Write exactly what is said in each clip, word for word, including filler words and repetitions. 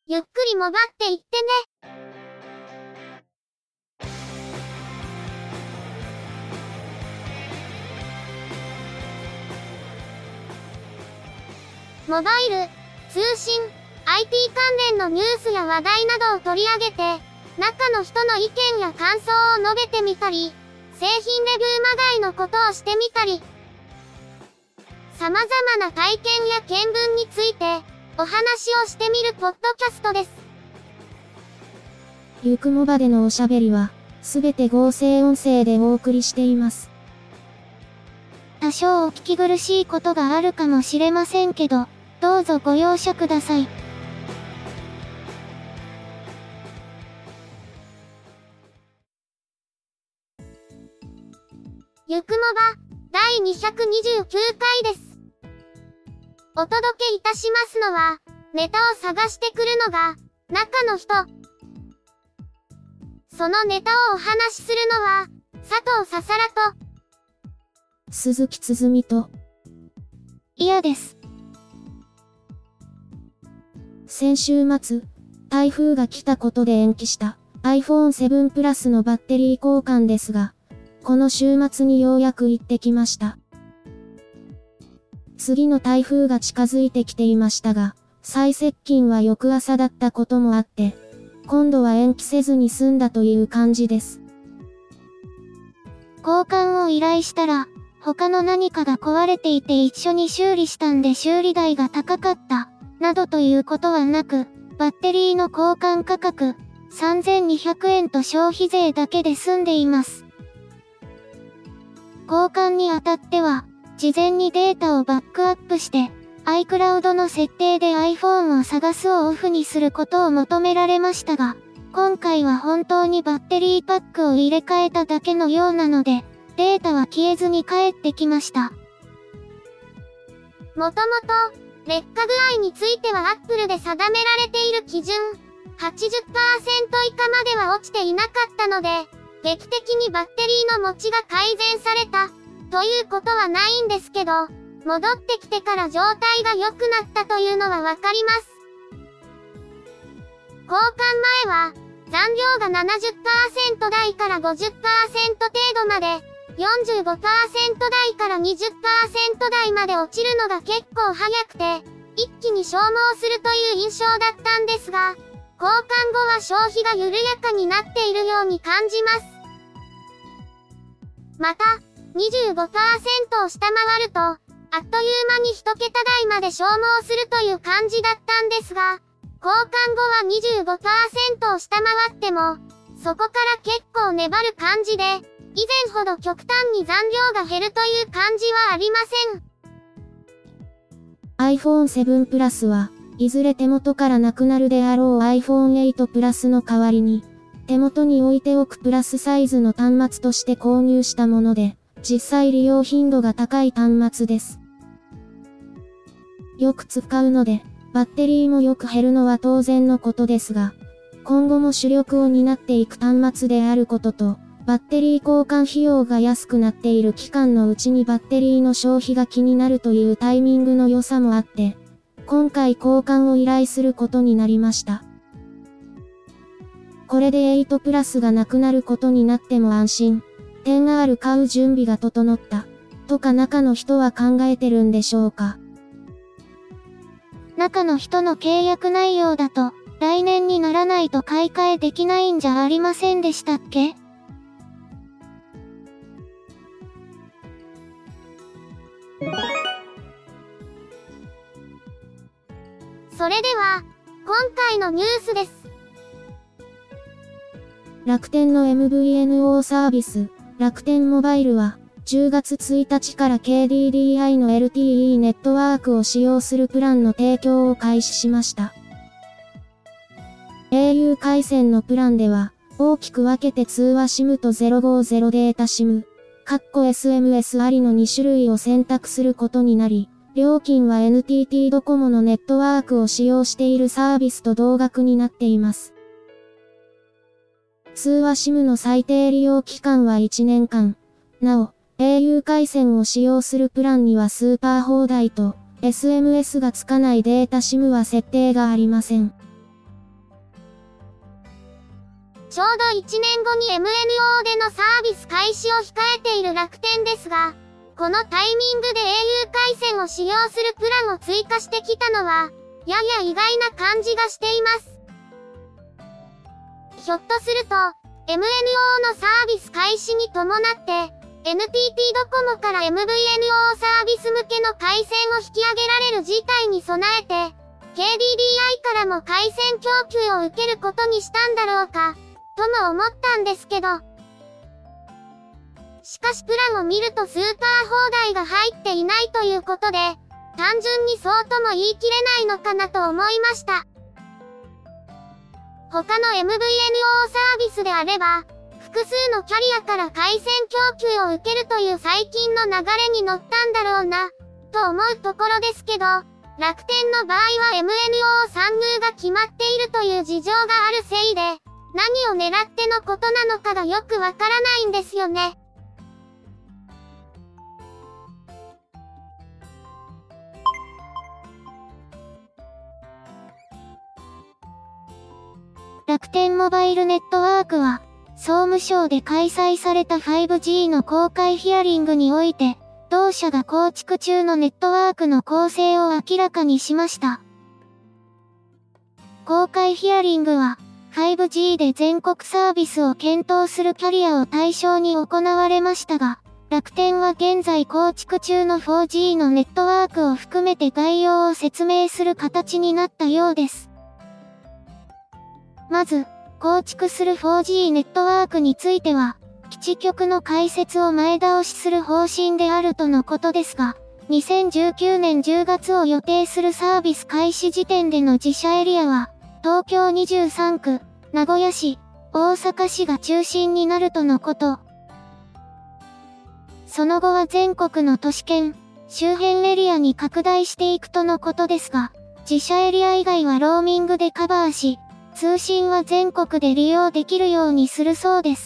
ゆっくりもばっていってね。モバイル、通信、アイティー 関連のニュースや話題などを取り上げて、中の人の意見や感想を述べてみたり、製品レビューまがいのことをしてみたり、様々な体験や見聞について、お話をしてみるポッドキャストです。 ゆくもばでのおしゃべりは、すべて合成音声でお送りしています。 多少お聞き苦しいことがあるかもしれませんけど、どうぞご容赦ください。ゆくもば、だいにひゃくにじゅうきゅうかいです。お届けいたしますのは、ネタを探してくるのが、中の人。そのネタをお話しするのは、佐藤ささらと、 鈴木つづみと、 嫌です。 先週末、台風が来たことで延期した アイフォンセブン プラスのバッテリー交換ですが、この週末にようやく行ってきました。次の台風が近づいてきていましたが、最接近は翌朝だったこともあって、今度は延期せずに済んだという感じです。 交換を依頼したら、他の何かが壊れていて一緒に修理したんで修理代が高かった、などということはなく、バッテリーの交換価格、さんぜんにひゃくえんと消費税だけで済んでいます。交換にあたっては、事前にデータをバックアップして、iCloud の設定で iPhone を探すをオフにすることを求められましたが、今回は本当にバッテリーパックを入れ替えただけのようなので、データは消えずに返ってきました。もともと、劣化具合については Apple で定められている基準、はちじゅっパーセント 以下までは落ちていなかったので、劇的にバッテリーの持ちが改善された、ということはないんですけど、戻ってきてから状態が良くなったというのはわかります。交換前は、残量が ななじゅっパーセント 台から ごじゅっパーセント 程度まで、よんじゅうごパーセント 台から にじゅっパーセント 台まで落ちるのが結構早くて、一気に消耗するという印象だったんですが、交換後は消費が緩やかになっているように感じます。また、にじゅうごパーセント を下回ると、あっという間に一桁台まで消耗するという感じだったんですが、交換後は にじゅうごパーセント を下回っても、そこから結構粘る感じで、以前ほど極端に残量が減るという感じはありません。 アイフォンセブン プラスは、いずれ手元からなくなるであろう アイフォンエイト プラスの代わりに、手元に置いておくプラスサイズの端末として購入したもので、実際利用頻度が高い端末です。よく使うので、バッテリーもよく減るのは当然のことですが、今後も主力を担っていく端末であることと、バッテリー交換費用が安くなっている期間のうちにバッテリーの消費が気になるというタイミングの良さもあって、今回交換を依頼することになりました。これでエイトプラスがなくなることになっても安心。テンアール 買う準備が整った。とか中の人は考えてるんでしょうか。 中の人の契約内容だと、来年にならないと買い替えできないんじゃありませんでしたっけ？それでは、今回のニュースです。 楽天の エムブイエヌオー サービス、楽天モバイルは、じゅうがつついたちから ケーディーディーアイ の エルティーイー ネットワークを使用するプランの提供を開始しました。au 回線のプランでは、大きく分けて通話 SIM とゼロごじゅうデータ SIM、かっこ エスエムエス ありのに種類を選択することになり、料金は エヌティーティー ドコモのネットワークを使用しているサービスと同額になっています。通話 SIM の最低利用期間はいちねんかん。なお、au 回線を使用するプランにはスーパー放題と エスエムエス がつかないデータ SIM は設定がありません。 ちょうどいちねんごに エムエヌオー でのサービス開始を控えている楽天ですが、このタイミングで エーユー 回線を使用するプランを追加してきたのは、やや意外な感じがしています。ひょっとすると、エムエヌオー のサービス開始に伴って、エヌピーティー ドコモから エムブイエヌオー サービス向けの回線を引き上げられる事態に備えて、ケーディーディーアイ からも回線供給を受けることにしたんだろうか、とも思ったんですけど。しかしプランを見るとスーパー放題が入っていないということで、単純にそうとも言い切れないのかなと思いました。他の エムブイエヌオー サービスであれば、複数のキャリアから回線供給を受けるという最近の流れに乗ったんだろうな、と思うところですけど、楽天の場合は エムエヌオー 参入が決まっているという事情があるせいで、何を狙ってのことなのかがよくわからないんですよね。 楽天モバイルネットワークは、総務省で開催された ファイブジー の公開ヒアリングにおいて、同社が構築中のネットワークの構成を明らかにしました。公開ヒアリングは、ファイブジー で全国サービスを検討するキャリアを対象に行われましたが、楽天は現在構築中の フォージー のネットワークを含めて概要を説明する形になったようです。まず、構築する フォージー ネットワークについては、基地局の開設を前倒しする方針であるとのことですが、にせんじゅうきゅうねんじゅうがつを予定するサービス開始時点での自社エリアは、東京にじゅうさんく、名古屋市、大阪市が中心になるとのこと。その後は全国の都市圏、周辺エリアに拡大していくとのことですが、自社エリア以外はローミングでカバーし、通信は全国で利用できるようにするそうです。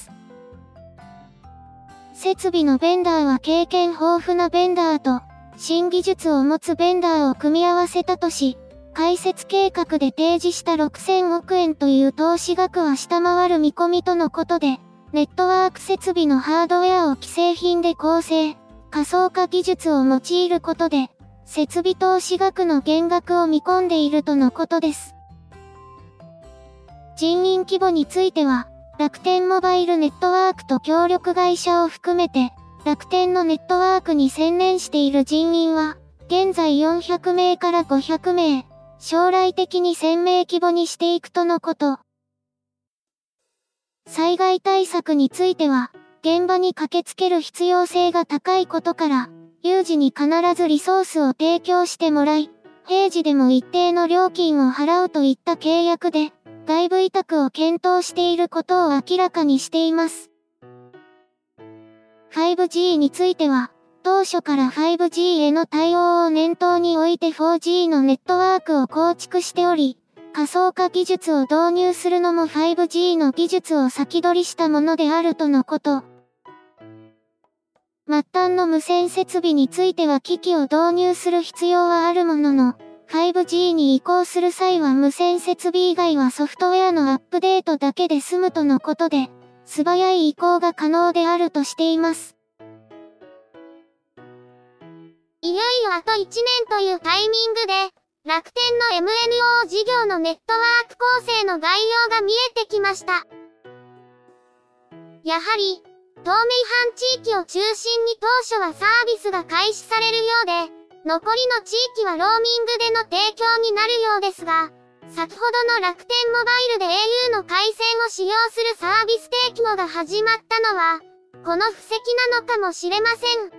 設備のベンダーは経験豊富なベンダーと、新技術を持つベンダーを組み合わせたとし、開設計画で提示したろくせんおくえんという投資額は下回る見込みとのことで、ネットワーク設備のハードウェアを既製品で構成、仮想化技術を用いることで、設備投資額の減額を見込んでいるとのことです。人員規模については、楽天モバイルネットワークと協力会社を含めて、楽天のネットワークに専念している人員は、現在よんひゃくめいからごひゃくめい、将来的にせんめい規模にしていくとのこと。災害対策については、現場に駆けつける必要性が高いことから、有事に必ずリソースを提供してもらい、平時でも一定の料金を払うといった契約で、外部委託を検討していることを明らかにしています。ファイブジー については、当初から ファイブジー への対応を念頭に置いて フォージー のネットワークを構築しており、仮想化技術を導入するのも ファイブジー の技術を先取りしたものであるとのこと。末端の無線設備については機器を導入する必要はあるものの、ファイブジー に移行する際は無線設備以外はソフトウェアのアップデートだけで済むとのことで、素早い移行が可能であるとしています。 いよいよあといちねんというタイミングで、楽天の エムエヌオー 事業のネットワーク構成の概要が見えてきました。やはり、東名阪地域を中心に当初はサービスが開始されるようで、残りの地域はローミングでの提供になるようですが、先ほどの楽天モバイルで エーユー の回線を使用するサービス提供が始まったのは、この布石なのかもしれません。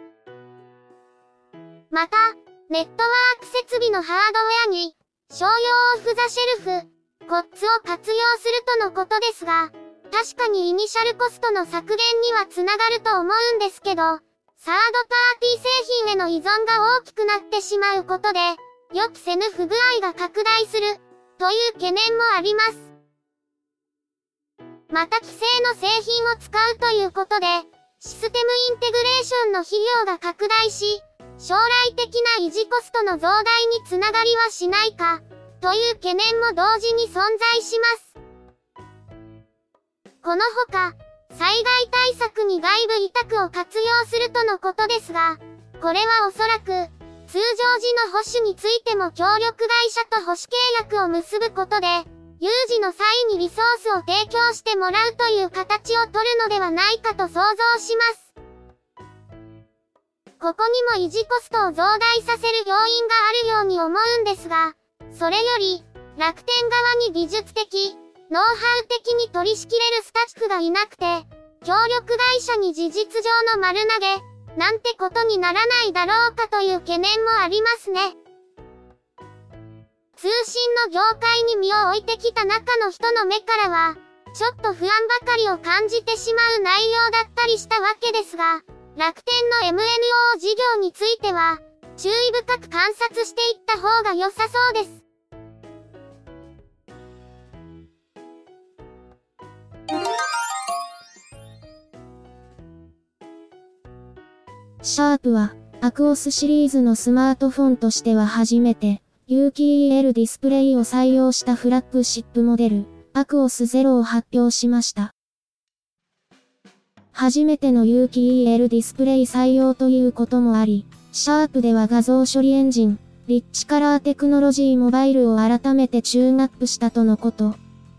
また、ネットワーク設備のハードウェアに、商用オフザシェルフ、コッツを活用するとのことですが、確かにイニシャルコストの削減にはつながると思うんですけど、サードパーティー製品への依存が大きくなってしまうことで、予期せぬ不具合が拡大する、という懸念もあります。また既製の製品を使うということで、システムインテグレーションの費用が拡大し、将来的な維持コストの増大につながりはしないか、という懸念も同時に存在します。 このほか、災害対策に外部委託を活用するとのことですが、これはおそらく、通常時の保守についても協力会社と保守契約を結ぶことで、有事の際にリソースを提供してもらうという形を取るのではないかと想像します。ここにも維持コストを増大させる要因があるように思うんですが、それより、楽天側に技術的、ノウハウ的に取り仕切れるスタッフがいなくて、協力会社に事実上の丸投げ、なんてことにならないだろうかという懸念もありますね。通信の業界に身を置いてきた中の人の目からは、ちょっと不安ばかりを感じてしまう内容だったりしたわけですが、楽天の エムエヌオー 事業については、注意深く観察していった方が良さそうです。 シャープは、アクオスシリーズのスマートフォンとしては初めて、有機 イーエル ディスプレイを採用したフラッグシップモデル、アクオスゼロを発表しました。初めての有機 イーエル ディスプレイ採用ということもあり、シャープでは画像処理エンジン、リッチカラーテクノロジーモバイルを改めてチューンアップしたとのこと。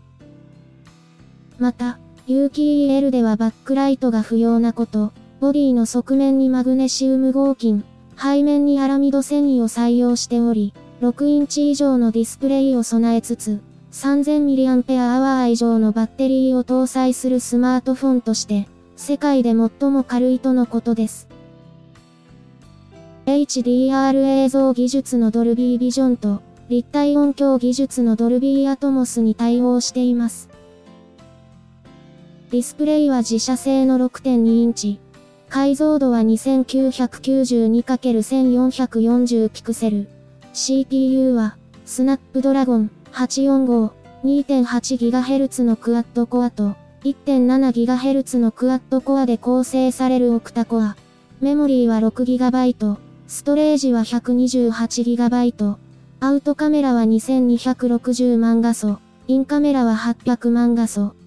また、有機 イーエル ではバックライトが不要なこと、ボディの側面にマグネシウム合金、背面にアラミド繊維を採用しており、ろくインチ以上のディスプレイを備えつつ、さんぜんミリアンペアアワー 以上のバッテリーを搭載するスマートフォンとして、世界で最も軽いとのことです。エイチディーアール 映像技術のドルビービジョンと、立体音響技術のドルビーアトモスに対応しています。ディスプレイは自社製の ろくてんにインチ。解像度は にせんきゅうひゃくきゅうじゅうにかけるせんよんひゃくよんじゅう ピクセル。シーピーユー は、スナップドラゴンはちよんご、にてんはちギガヘルツ のクアッドコアと、いってんななギガヘルツ のクアッドコアで構成されるオクタコア。メモリーは ろくギガバイト、ストレージは ひゃくにじゅうはちギガバイト、アウトカメラはにせんにひゃくろくじゅうまん画素、インカメラははっぴゃくまん画素。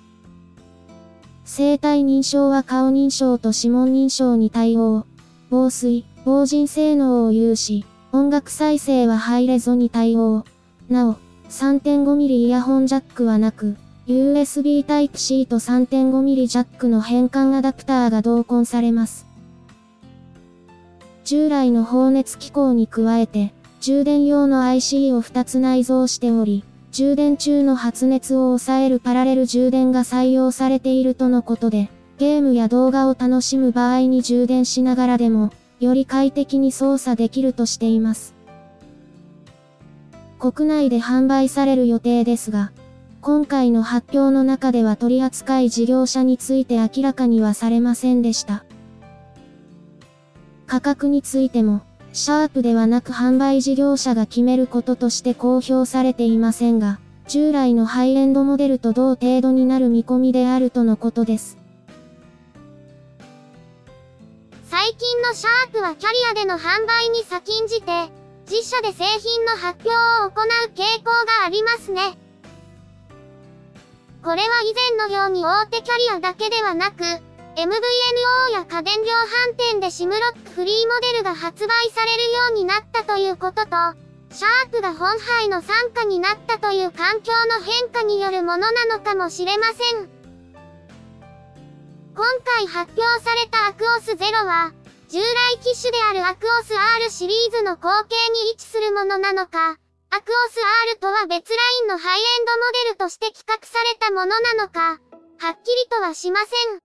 生体認証は顔認証と指紋認証に対応。防水、防塵性能を有し、音楽再生はハイレゾに対応。なお、さんてんごミリ イヤホンジャックはなく、ユーエスビー Type-C と さんてんごミリ ジャックの変換アダプターが同梱されます。従来の放熱機構に加えて、充電用の アイシー をふたつ内蔵しており、充電中の発熱を抑えるパラレル充電が採用されているとのことで、ゲームや動画を楽しむ場合に充電しながらでも、より快適に操作できるとしています。国内で販売される予定ですが、今回の発表の中では取扱い事業者について明らかにはされませんでした。価格についても、シャープではなく販売事業者が決めることとして公表されていませんが、従来のハイエンドモデルと同程度になる見込みであるとのことです。 最近のシャープはキャリアでの販売に先んじて、自社で製品の発表を行う傾向がありますね。これは以前のように大手キャリアだけではなく、エムブイエヌオー や家電量販店でシムロックフリーモデルが発売されるようになったということと、シャープが本杯の傘下になったという環境の変化によるものなのかもしれません。今回発表されたアクオスゼロは、従来機種であるアクオス R シリーズの後継に位置するものなのか、アクオス R とは別ラインのハイエンドモデルとして企画されたものなのか、はっきりとはしません。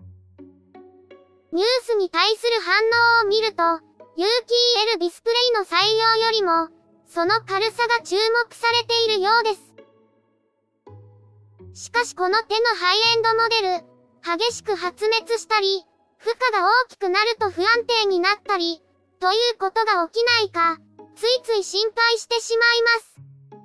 ニュースに対する反応を見ると、有機 イーエル ディスプレイの採用よりも、その軽さが注目されているようです。しかしこの手のハイエンドモデル、激しく発熱したり、負荷が大きくなると不安定になったり、ということが起きないか、ついつい心配してしまいます。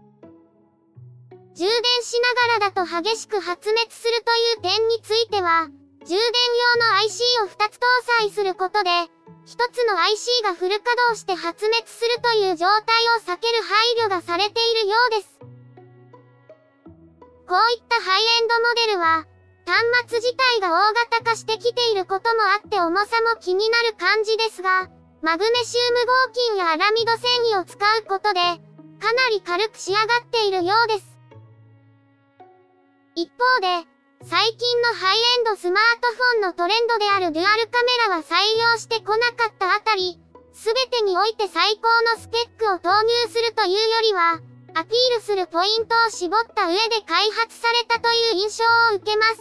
充電しながらだと激しく発熱するという点については、充電用の アイシー をふたつ搭載することで、ひとつの アイシー がフル稼働して発熱するという状態を避ける配慮がされているようです。こういったハイエンドモデルは、 端末自体が大型化してきていることもあって重さも気になる感じですが、マグネシウム合金やアラミド繊維を使うことで、かなり軽く仕上がっているようです。一方で、最近のハイエンドスマートフォンのトレンドであるデュアルカメラは採用してこなかったあたり、すべてにおいて最高のスペックを投入するというよりは、アピールするポイントを絞った上で開発されたという印象を受けます。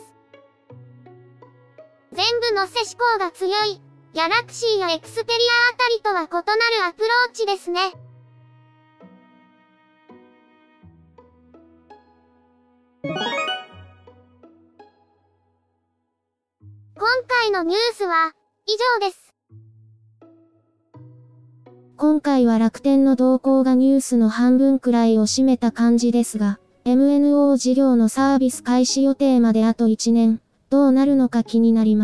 全部乗せ志向が強い、ギャラクシーやエクスペリアあたりとは異なるアプローチですね。今回のニュースは以上です。 今回は楽天の動向がニュースの半分くらいを占めた感じですが、エムエヌオー 事業のサービス開始予定まであといちねん、どうなるのか気になります。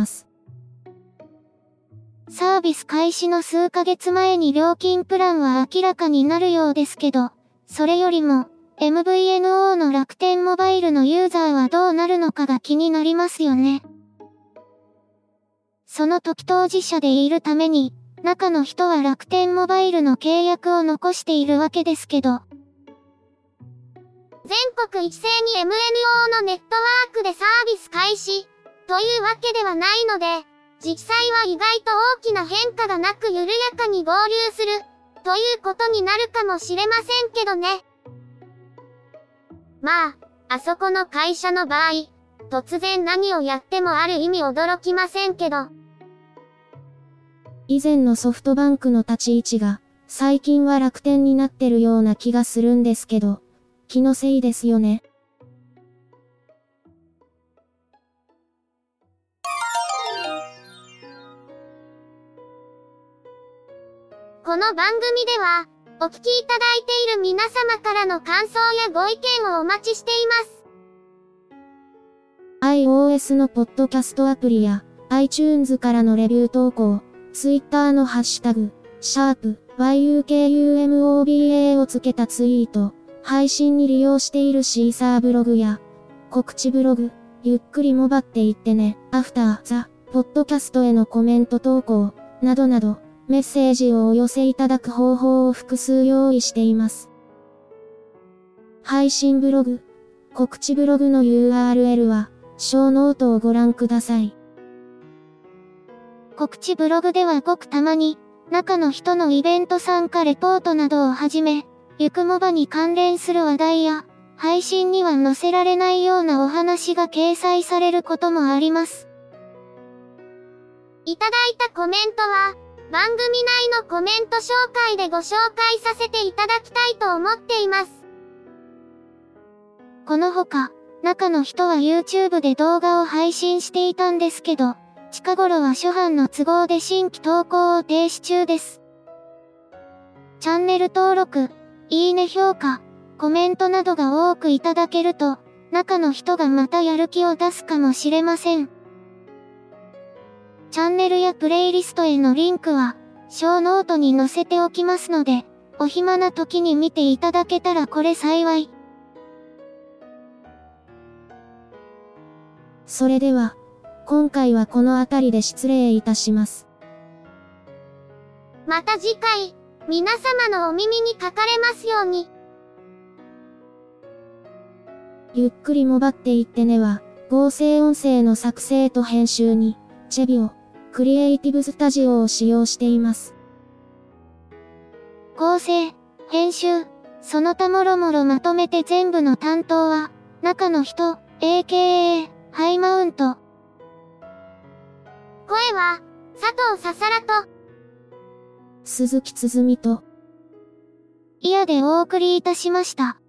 サービス開始の数ヶ月前に料金プランは明らかになるようですけど、それよりも エムブイエヌオー の楽天モバイルのユーザーはどうなるのかが気になりますよね。その時当事者でいるために、中の人は楽天モバイルの契約を残しているわけですけど。 全国一斉に エムエヌオー のネットワークでサービス開始というわけではないので、実際は意外と大きな変化がなく緩やかに合流するということになるかもしれませんけどね。まあ、あそこの会社の場合、突然何をやってもある意味驚きませんけど。 以前のソフトバンクの立ち位置が、最近は楽天になってるような気がするんですけど、気のせいですよね。 この番組では、お聞きいただいている皆様からの感想やご意見をお待ちしています。 iOS のポッドキャストアプリや iTunes からのレビュー投稿、Twitter のハッシュタグ、シャープ ワイユーケーユーエムオービーエー をつけたツイート、配信に利用しているシーサーブログや告知ブログ、ゆっくりもばっていってね、アフターザ、ポッドキャストへのコメント投稿、などなど、メッセージをお寄せいただく方法を複数用意しています。配信ブログ、告知ブログの ユーアールエル は、小ノートをご覧ください。 告知ブログではごくたまに、中の人のイベント参加レポートなどをはじめ、ゆくもばに関連する話題や、配信には載せられないようなお話が掲載されることもあります。 いただいたコメントは、番組内のコメント紹介でご紹介させていただきたいと思っています。 このほか、中の人は YouTube で動画を配信していたんですけど、近頃は諸般の都合で新規投稿を停止中です。チャンネル登録、いいね評価、コメントなどが多くいただけると、中の人がまたやる気を出すかもしれません。チャンネルやプレイリストへのリンクは、小ノートに載せておきますので、お暇な時に見ていただけたらこれ幸い。 それでは、今回はこの辺りで失礼いたします。 また次回、皆様のお耳にかかれますように。 ゆっくりもばっていってねは、合成音声の作成と編集に、チェビオ、クリエイティブスタジオを使用しています。 構成、編集、その他もろもろまとめて全部の担当は、中の人、エーケーエー、ハイマウント。 声は、佐藤ささらと、 鈴木つづみと、 イヤでお送りいたしました。